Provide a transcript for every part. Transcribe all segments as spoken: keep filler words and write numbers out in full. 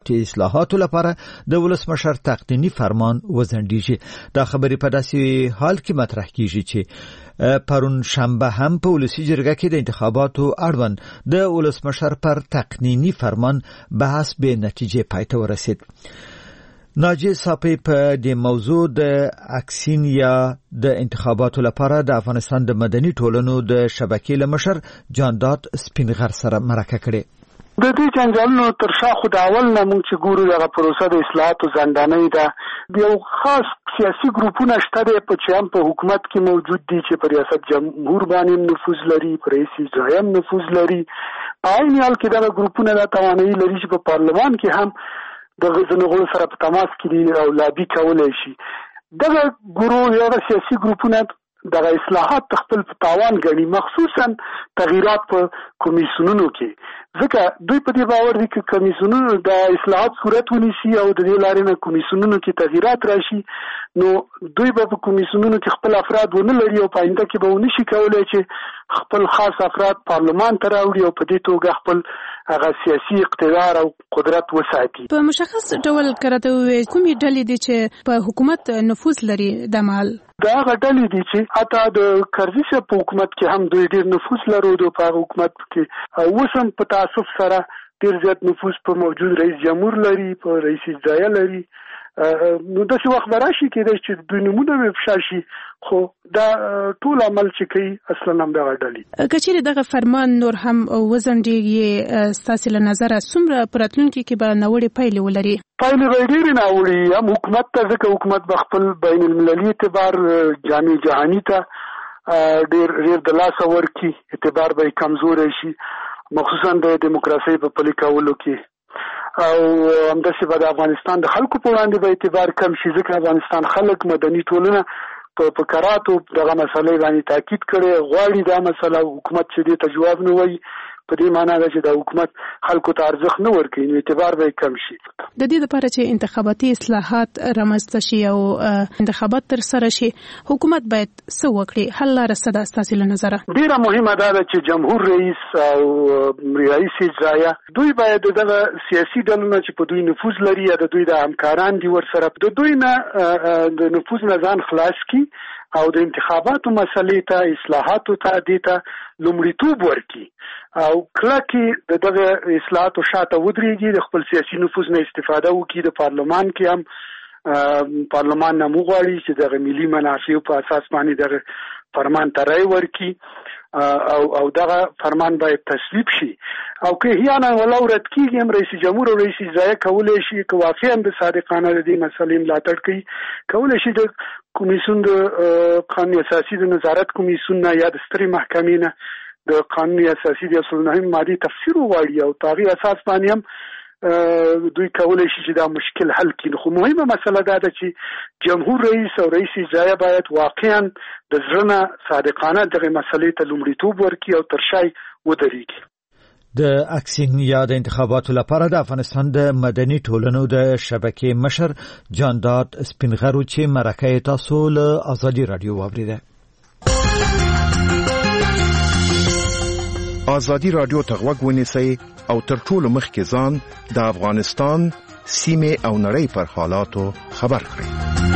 انتخاباتي اصلاحاتو لپاره د ولسمشر تقنینی فرمان وزندیږي. دا خبرې په داسې حال کې مطرح کیږي چې پرون شنبه هم په ولسی جرګه کې د انتخاباتو اړوند د ولسمشر پر تقنینی فرمان بحث به نتیجه پای ته ورسید. ناجی صاحب په دې موضوع د اکسین یا د انتخاباتو لپاره د افغانستان د مدني ټولنو د شبکې لمشر جاندات سپینغر سره مرکه کړې. د دې جنجالونو تر شا خو د اول نه موږ چې ګورو دغه پروسه د اصلاحاتو زندانۍ ده. یو خاص سیاسي ګروپونه شته دی په چې هم په حکومت کې موجود دي چې په ریاست جمهور باندې نفوذ لري، په رئیس اجرایه نفوذ لري. په عین حال کې دغه ګروپونه دا توانایي لري چې په پارلمان کې هم د غزنغړو سره په تماس کې دي او لابي کولای شي. دغه ګروه یا سیاسي ګروپونه دغه اصلاحات خپل په تاوان غني، مخصوصا تغییرات په کمیسیونونو کې، ځکه دوی په دې باور دي چې کمیسیونونو د اصلاحات صورت ونیسي او د دې لارې نه کمیسیونونو کې تغییرات راشي، نو دوی به په کمیسیونونو کې خپل افراد ونه لري او په آینده کې به ونشي کولای چې خپل خاص افراد پارلمان ته راوړي او په دې توګه خپل هغه سیاسي اقتدار او قدرت وساتي. په مشخص ډول کرته وي کومې ډلې دي چې په حکومت نفوذ لري د مال دا هغه ډلې دي چې حتی د کرزي صاحب په حکومت کې هم دوی ډېر نفوذ لرلو. په هغه حکومت کې اوس هم په تعصب سره ډېر زیات نفوذ په موجود رئیس جمهور لري، په رئیس اجرایه لري. نو داسې وخت به راشي کېدای چې دوی نومونه به افشا شي، خو دا ټول عمل چې کوي اصلا هم دغه ډلې. که چېرې دغه فرمان نور هم وځنډېږي ستاسې له نظره څومره په راتلونکي کې به ناوړې پایلې ولري؟ پایلې به ډېرې ناوړې هم حکومت ته، ځکه حکومت به خپل بین المللي اعتبار جامع جهاني ته ډېر ډېر د لاسه ورکړي، اعتبار به یې کمزوری شي، مخصوصا د دیموکراسۍ په پلي کولو کې، او همداسې به د افغانستان د خلکو په وړاندې به اعتبار کم شي، ځکه افغانستان خلک مدني ټولنه په فقراتو دغه مسلې باندې تاکید کړي، غواړي دا مسله حکومت چې دې ته جواب نه وایي، په دې معنی ده چې د حکومت خلکو ته ارزښت نه ورکوي، نو اعتبار به کم شي. د دې لپاره چې انتخاباتي اصلاحات رامنځته شي او انتخابات تر سره شي، حکومت باید څه وکړي؟ حل لاره څه ده ستاسې له نظره؟ ډېره مهمه دا ده چې جمهور رئیس او رئیس اجرایه دوی باید دغه سیاسي ډلونه چې په دوی نفوذ لري یا د دوی د همکاران دي ورسره د دوی نه د نفوذ نه ځان خلاص کړي او د انتخاباتو مسلې ته، اصلاحاتو ته دې ته لومړیتوب ورکړي او کلکې د دغه اصلاحاتو شاته ودرېږي، د خپل سیاسي نفوذ نه استفاده وکړي. د پارلمان کې هم پارلمان نه وغواړي چې دغه ملي منافعو په اساس باندې دغه فرمان ته رای ورکړي او او دغه فرمان باید تصویب شي، او که احیانا ولو رد کېږي هم رئیس جمهور او رئیس اجرایه کولی شي که واقعا د صادقانه د دې مسلې ملاتړ کوي، کولی شي د کمیسیون د قانون اساسي د نظارت کمیسیون نه یا د سترې محکمې نه د قانون اساسي د اصل نهیم مادي تفسیر وغواړي او په هغې اساس باندې هم دوی کولی شي چې دا مشکل حل کړي. خو مهمه مسله دا ده چې جمهور رئیس او رئیس اجرایه باید واقعا د زړه نه صادقانه دغه مسلې ته لومړیتوب ورکړي او تر شا ودرېږي. د اکسین یا د انتخاباتو لپاره د افغانستان د مدني ټولنو د شبکې مشر جاندات سپینغرو چې مرکه تاسو له ازادي رادیو واوریده. ازادي رادیو ته غوږ ونیسئ او تر ټولو مخکې ځان د افغانستان سیمې او نړۍ پر حالاتو خبر کړئ.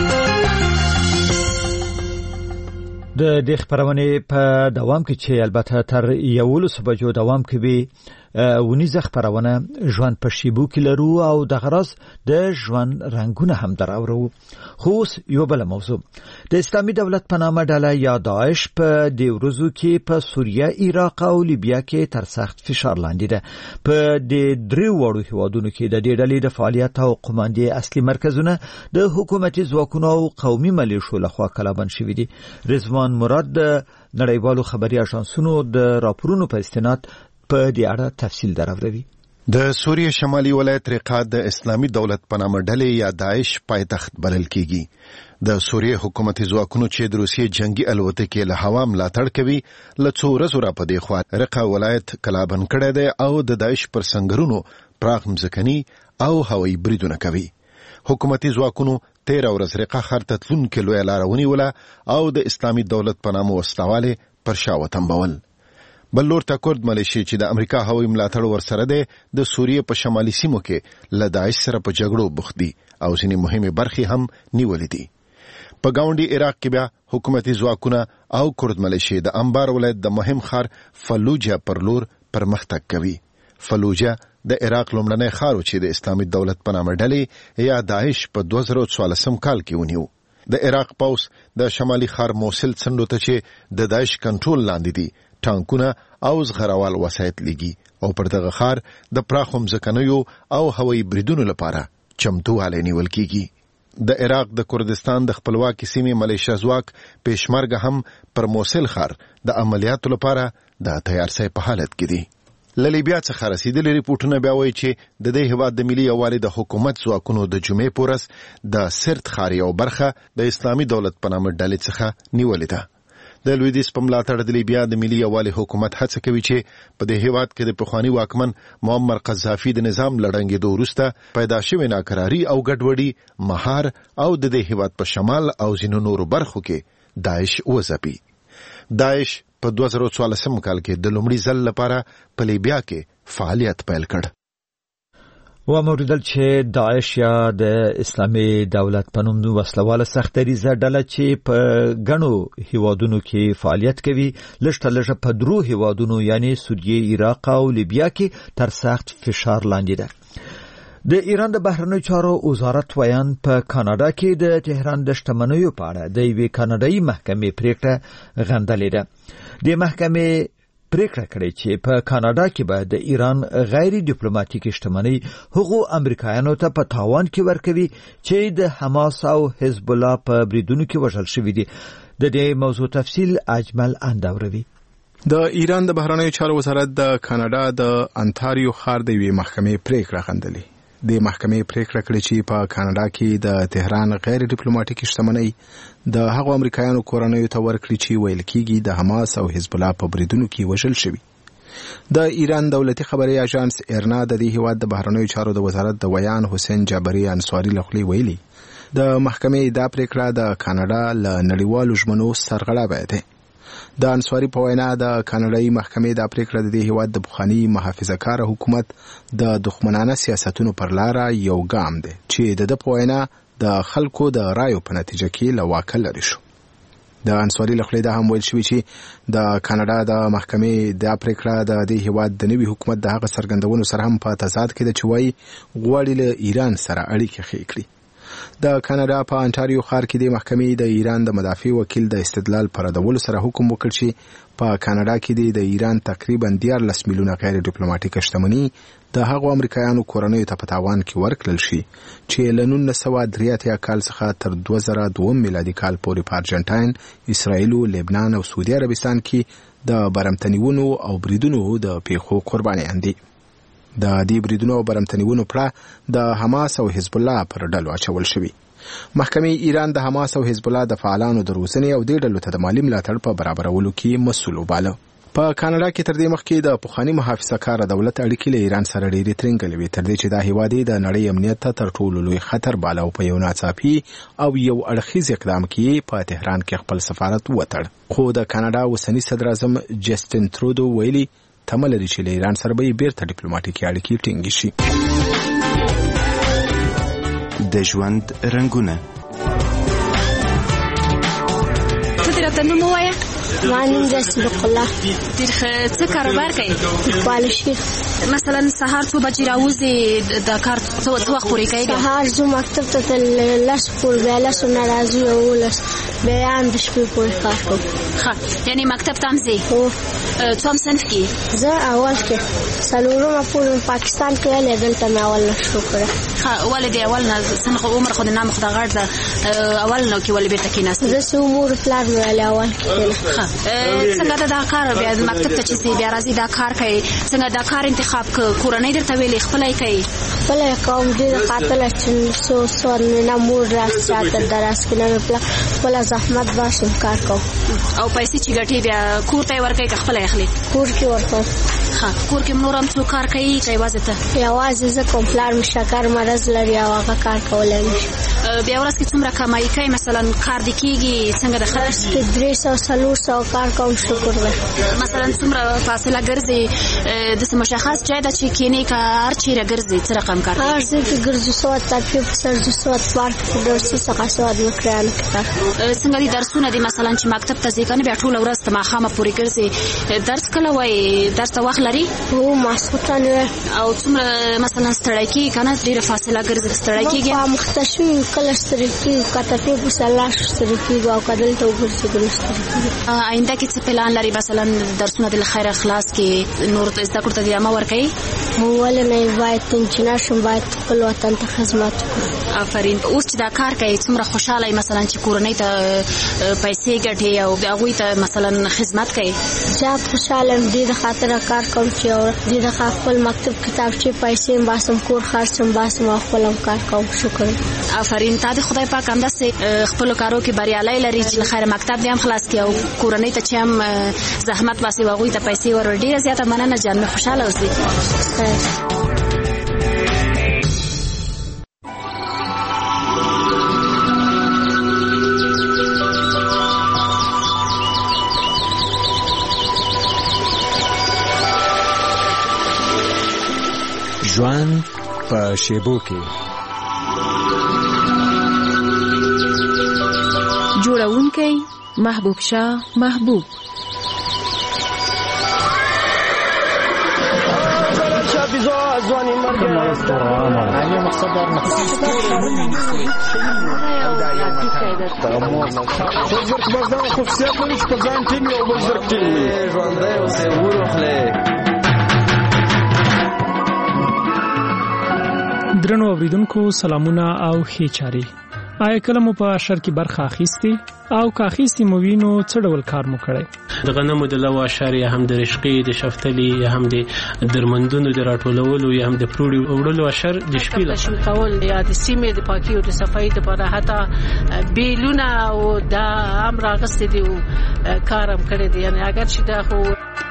د دې خبرونه په دوام کې چې البته تر یولس بجو دوام کوي ونیزه خبرونه ژوند په شیبو کې لرو او د غرض د ژوند رنگونه هم دراورو. خو یو بل موضوع د اسلامي دولت په نامه ډله یا داعش په دې ورځو کې په سوریه، عراق او لیبیا کې تر سخت فشار لاندې ده. په دې درې وړو هیوادونو کې د دې ډلې د فعالیت او قوماندې اصلي مرکزونه د حکومتي ځواکونو او قومي ملیشو لخوا کلابند شوي دي. رضوان مراد د نړیوالو خبري اژانسونو د راپورونو په استناد په دې اړه تفصیل دراوروي. د سوریه شمالي ولایت رقه د اسلامي دولت په نامه ډلې یا داعش پایتخت بلل کیږي. د سوریه حکومتي ځواکونو چې د روسیې جنگي الوتکې له هوا ملاتړ کوي له څو ورځو را په دې خوا رقه ولایت کلابند کړی دی او د داعش پر سنگرونو پراخ مځکني او هوایي بریدونه کوي. حکومتي ځواکونو تیر ورځ رقه ښار ته تلونکې لویه لاره ونیوله او د اسلامي دولت په نامه وسلواله پر شا وتمبول. بل لور ته کورد ملیشي چې د امریکا هوایي ملاتړ ورسره ده د سوریې په شمالي سیمو کې له داعش سره په جګړو بوخت دي او ځینې مهمه برخې هم نیولې دي. په گاونډي عراق کې بیا حکومتي ځواکونه او کورد ملیشي د انبار ولایت د مهم ښار فلوجه پر لور پرمختګ کوي. فلوجه د عراق لومړنی ښار چې د اسلامي دولت په نامه ډلې یا داعش په دوه زره څوارلسم کال کې ونیو. د عراق پوځ د شمالي ښار موصل څنډو ته چې د داعش کنټرول لاندې دي ټانکونه او زغروال وسایط لګي او پر دغه ښار د پراخو مځکنیو او هوایي بریدونو لپاره چمتووالی نیول کیږي. د عراق د کردستان د خپلواکي سیمې ملیشه ځواک پېشمرګه هم پر موصل ښار د عملیاتو لپاره د تیارسۍ په حالت کې دي. له لیبیا څخه رسیدلي ریپورټونه بیا وایي چې د دې هېواد د ملي یووالي د حکومت ځواکونو د جمعې په ورځ د سرت ښار یو برخه د اسلامي دولت په نامه ډلې څخه نیولې ده. د لویدیځ په ملاتړ د لیبیا د ملي یووالي حکومت هڅه کوي چې په دې هېواد کې د پخواني واکمن معمر قذافي د نظام لړنګېدو وروسته پیدا شوې ناکراري او ګډوډي مهار او د دې هېواد په شمال او ځینو نورو برخو کې داعش وځپي. داعش په دوه زره څوارلسم کال کې د لومړي ځل لپاره په لیبیا کې فعالیت پیل کړ. و موریدل چې داعش یا د اسلامي دولت په نوم وسلواله سختریزه ډله چې په غنو هیوادونو کې فعالیت کوي لږه لږه په درو هیوادونو یعنی سوریه، عراق او لیبیا کې تر سخت فشار لاندې ده. د ایران د بهرنیو چارو وزارت ویان په کاناډا کې د تهران د شتمنیو په اړه د یوې کاناډایي محکمې پریکړه غندلې ده. د محکمې پریکړه کړې چې په کاناډا کې به د ایران غیر ډیپلوماټیک شتمنۍ هغو امریکایانو ته په تاوان کې ورکوي چې د حماس او حزب الله په بریدونو کې وژل شوي دي. د دې موضوع تفصیل اجمل اندوروي. د ایران د بهرنیو چارو وزارت د کاناډا د انټاریو ښار د یوې محکمې پریکړه غندلې. د محکمې پریکړه کړې چې په کاناډا کې د تهران غیر ډیپلوماټیک شتمنۍ د هغو امریکایانو کورنیو ته ورکړي چې ویل کېږي د حماس او حزب الله په بریدونو کې وژل شوي. د ایران دولتي خبري اژانس ایرنا د دې هیواد د بهرنیو چارو د وزارت د ویان حسین جابری انصاری لخوا ویلي د محکمې دا پریکړه د کاناډا له نړیوالو ژمنو سرغړونه ده. د انصاری په وینا د کاناډایي محکمې د پریکړه د دې هیواد د بخاني محافظه‌کار حکومت د دښمنانه سیاستونو پر لار یو ګام دی چې د د په وینا د خلکو د رایو په نتیجه کې له واکه لري شو. د انصاری لخوا دا هم ویل شوی چې د کاناډا د محکمې د پریکړه د دې هیواد د نوي حکومت د هغه سرګندونو سره هم په تضاد کې د چوي غواړي له ایران سره اړیکې خې کړي. د کاناډا په انټاریو ښار کې د محکمې د ایران د مدافع وکیل د استدلال پر ردولو سره حکم وکړ چې په کاناډا کې د ایران تقریبا دیارلس میلیونه غیر ډیپلوماټیک شتمنۍ د هغو امریکایانو کورنیو ته په تاوان کې ورکړل شي چې له نولس سوه درې اتیا کال څخه تر دوه زره دوه میلادي کال پورې په ارجنټاین، اسرائیل، لبنان او سعودي عربستان کې د برمتنیونو او بریدونو د پیښو قربانیان دي. د دې بریدونو او برمتنیونو پړه د حماس او حزب الله پر ډلو اچول شوی. محکمې ایران د حماس او حزب الله د فعالانو د روزنې او د ډلو ته د مالی ملاتړ په برابرولو کې مسؤل وباله. په کاناډا کې تر دې مخکې د پخواني محافظه‌کار دولت اړیکې له ایران سره ډېرې ترنګلې وې تر دې چې دا هیواد د نړۍ امنیت ته تر ټولو لوی خطر باله او په یو ناڅاپي او یو اړخیز اقدام کې په تهران کې خپل سفارت وتړ. خو د کاناډا اوسنی صدر اعظم جسټین ترودو ویلي تمه لري چې له ایران سره به بیرته ډیپلوماټیکي اړیکې ټینګې شي. د ژوند رنګونه ته درته نوم ووایه. ما نوم ده صدق الله. ډېر ښه. څه کاروبار کوې؟ پالشي. مثلا سهار څو بجې راوځې د کار څه وخت پورې کوې؟ سهار ځو مکتب ته تر لس پورې، بیا لسو نه راځو یولس، بیا هم د شپې پورې کار کوو. ښه، یعنې مکتب ته هم ځې؟ هو. څوم صنف کې؟ زه اول کې څلورمه پورې پاکستان کې ویلې، دلته مې اول نه شروع کړه. ښه، ولې د اول نه څنګه عمر خو د نام خو د غټ ده، اول نو کې ولې بیرته کېناستې؟ زه چې مور پلار مې ویلې اول کې کېنه. څنګه دا دا کار بیا مکتب ته چې ځې بیا راځې دا کار کوې، څنګه دا کار انتخاب کړ؟ کورنۍ درته ویلې خپله یې کوې؟ خپله یې کوم. ډېره خاطره چې څو څو نه مور راس چاته دراس کې نه مې پلار خپله زحمت باسم کار کوم. او پیسې چې ګټې بیا کور ته یې ورکوې که خپله یې اخلې؟ کور کې ورکوم. ښه، کور کې نور هم څوک کار کوي که یوازې ته؟ یوازې زه کوم. پلار مې شکر مرض لري او هغه کار کولی نه شي. بیا ورځ کې څومره کمایي کوي مثلا کار د کیږي څنګه د خرج کې درې سوه څلور سوه کار کوم شکر دی مثلا څومره فاصله ګرځي د مشخص ځای د چې کینې کار چیرې ګرځي څه رقم کار هر ځای کې ګرځو سوات تاپی په سر د سوات پارک په درسي څخه سوات مکران کې څنګه دي درسونه دي مثلا چې مکتب ته ځي کنه بیا ټول ورځ ته ماخامه پوری ګرځي درس کله وای درس ته وخت لري هو ماسوتان او څومره مثلا ستړی کی کنه ډیره فاصله ګرځي ستړی کیږي په مختشوي کله ستړی کی کته په سلاش ستړی کی او کدل ته ګرځي ګرځي آینده کې څه پلان لري مثلا درسونه د خیر اخلاص کې نور زده کړو ته دی امر کوي ول نه باید انجنیر شم باید خپل وطن ته خدمت وکړم آفرین اوس چې دا کار کوي څومره خوشاله مثلا چې کورنۍ ته پیسې ګټي او هغه ته مثلا خدمت کوي زه خوشاله دي د خاطر کار کوم چې او د خپل مکتب کتابچې پیسې باسم کور خرڅم باسم خپل کار کوم شکر آفرین تا د خدای پاک هم داسې خپل کارو کې بریالي لري چې خیر مکتب دې هم خلاص کړي او کورنۍ ته چې هم زحمت واسي واغوي ته پیسې ور ډیره زیاته مننه جان مې خوشاله اوسې ژوند په شیبو کې جوړونکی محبوب شاه محبوب ځواني مرګ نه مقصد دا بزرګ بس دا خصوصیت لري چې په ځان ټینګ او بزرګ ټینګ ژوندی اوسې وروخلې درنو اوریدونکو سلامونه او ښې چارې آیا کله مو په اشر کې برخه اخیستې او که اخیستې مو وي نو څه ډول کار مو کړی د غنمو د لو اشر یا هم د رشقې د شفتلي یا هم د درمندونو د راټولولو یا هم د پروړي وړلو اشر د شپې لپاره کول یا د سیمې د پاکي او د صفایي لپاره حتی بیلونه او د امر غستې دی کارم کړی دی یعنی اگر چې دا خو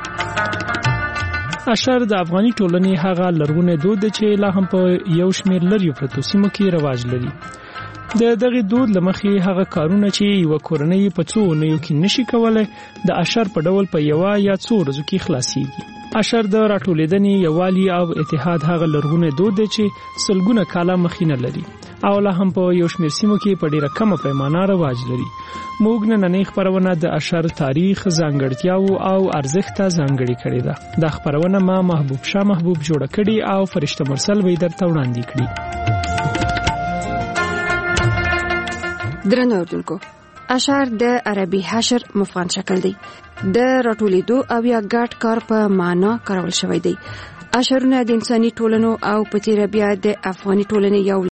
اشر د افغاني ټولنې هغه لرغونی دود دی چې لا هم په یو شمېر لرې پرتو سیمو کې رواج لري د دغه دود لمخې هغه کارونه چې یو کورنۍ په څو اونیو کې نشي کولای د اشر په ډول په یو یا څو ورځو کې خلاصيږي اشر د راټولېدنې یووالي او اتحاد هغه لرغونی دود دی چې سلګونه کاله مخینه لري او لا هم په یو شمېر سیمو کې په ډیره کمه پیمانه رواج لري موږ نننۍ خبرونه د اشر تاریخ ځانګړتیاو او ارزښت ته ځانګړې کړې ده دا خبرونه ما محبوب شاه محبوب جوړ کړي او فرشته مرسل وې درته وړاندې کړي درنو اوریدونکو اشعار د عربي حشر مفعول شکل دی د راټولېدو او یا ګډ کار په معنا کارول شوی دی اشعارونه د انساني ټولنو او په تیر بیا د افغاني ټولنې یو